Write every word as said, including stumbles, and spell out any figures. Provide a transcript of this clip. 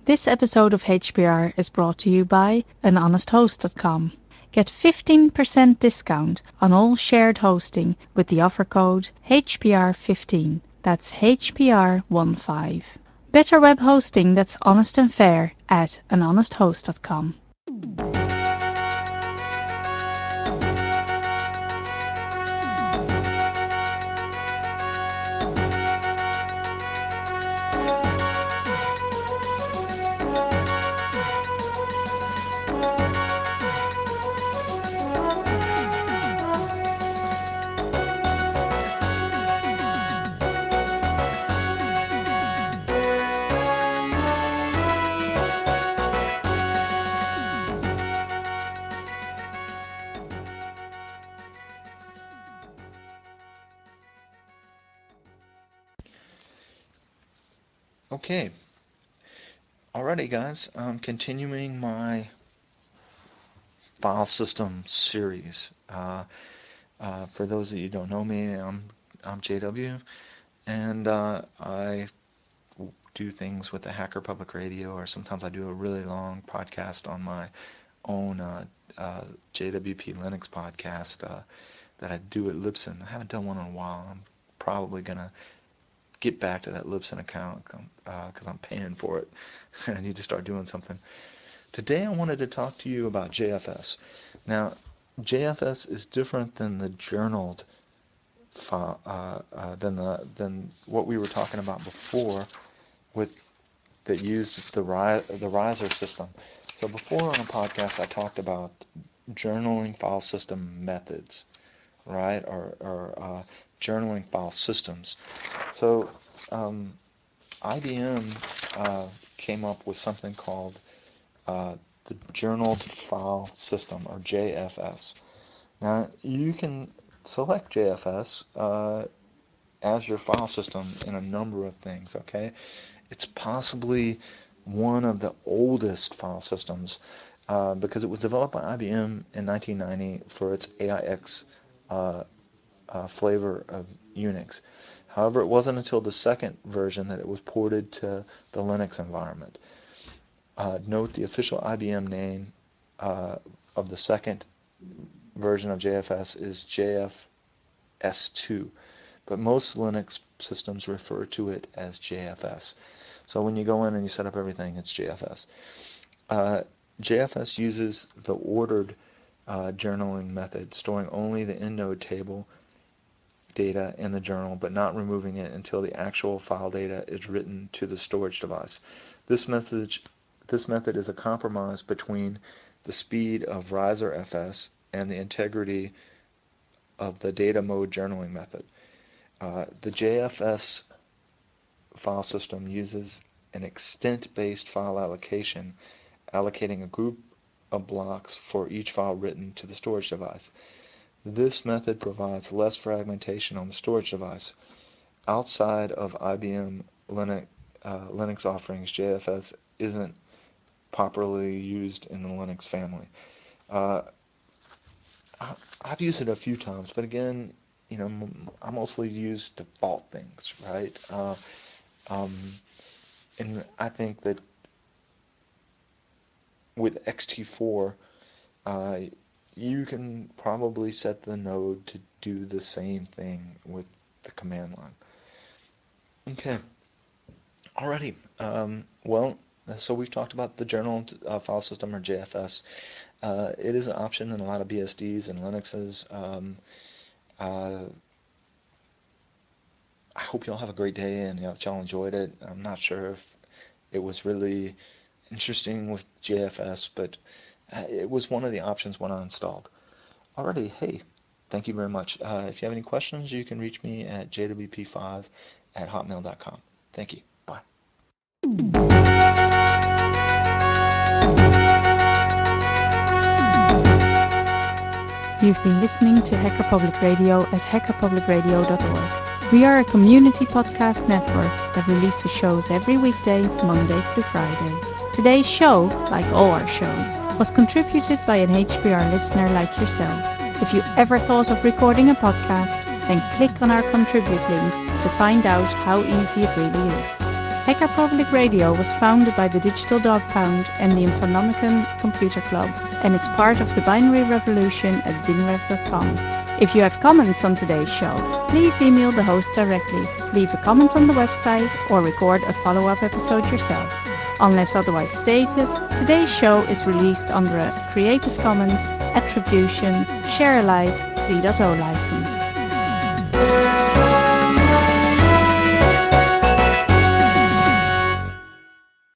This episode of H P R is brought to you by an honest host dot com. Get fifteen percent discount on all shared hosting with the offer code H P R fifteen. That's H P R fifteen. Better web hosting that's honest and fair at an honest host dot com. Okay, alrighty guys, I'm continuing my file system series. Uh, uh, for those of you who don't know me, I'm, I'm J W, and uh, I do things with the Hacker Public Radio, or sometimes I do a really long podcast on my own uh, uh, J W P Linux podcast uh, that I do at Libsyn. I haven't done one in a while. I'm probably going to get back to that Libsyn account because uh, I'm paying for it and I need to start doing something. Today I wanted to talk to you about J F S. Now, J F S is different than the journaled file, uh, uh, than the than what we were talking about before with that used the the riser system. So before on a podcast I talked about journaling file system methods, right, or or uh, journaling file systems. So um, I B M uh, came up with something called uh, the Journaled File System, or J F S. Now, you can select J F S uh, as your file system in a number of things, okay? It's possibly one of the oldest file systems uh, because it was developed by I B M in nineteen ninety for its A I X uh, uh, flavor of Unix. However, it wasn't until the second version that it was ported to the Linux environment. Uh, note the official I B M name uh, of the second version of J F S is J F S two, but most Linux systems refer to it as J F S. So when you go in and you set up everything, it's J F S. Uh, J F S uses the ordered uh, journaling method, storing only the EndNote table data in the journal, but not removing it until the actual file data is written to the storage device. This method, this method is a compromise between the speed of RiserFS and the integrity of the data mode journaling method. Uh, the J F S file system uses an extent-based file allocation, allocating a group of blocks for each file written to the storage device. This method provides less fragmentation on the storage device. Outside of I B M Linux, uh, Linux offerings, J F S isn't properly used in the Linux family. Uh, I, I've used it a few times, but again, you know, I mostly use default things, right? Uh, um, and I think that with X T four, uh, you can probably set the node to do the same thing with the command line. Okay, alrighty. Um, well, so we've talked about the journal uh, file system, or J F S. Uh, it is an option in a lot of B S Ds and Linuxes. Um, uh, I hope y'all have a great day and y'all, y'all enjoyed it. I'm not sure if it was really interesting with J F S, but uh, it was one of the options when I installed. Alrighty, hey, thank you very much. Uh, if you have any questions, you can reach me at j w p five at hotmail dot com. Thank you. Bye. You've been listening to Hacker Public Radio at hacker public radio dot org. We are a community podcast network that releases shows every weekday, Monday through Friday. Today's show, like all our shows, was contributed by an H P R listener like yourself. If you ever thought of recording a podcast, then click on our contribute link to find out how easy it really is. Hacker Public Radio was founded by the Digital Dog Pound and the Infonomicon Computer Club and is part of the binary revolution at binrev dot com. If you have comments on today's show, please email the host directly, leave a comment on the website, or record a follow-up episode yourself. Unless otherwise stated, today's show is released under a Creative Commons Attribution Share Alike three point oh license.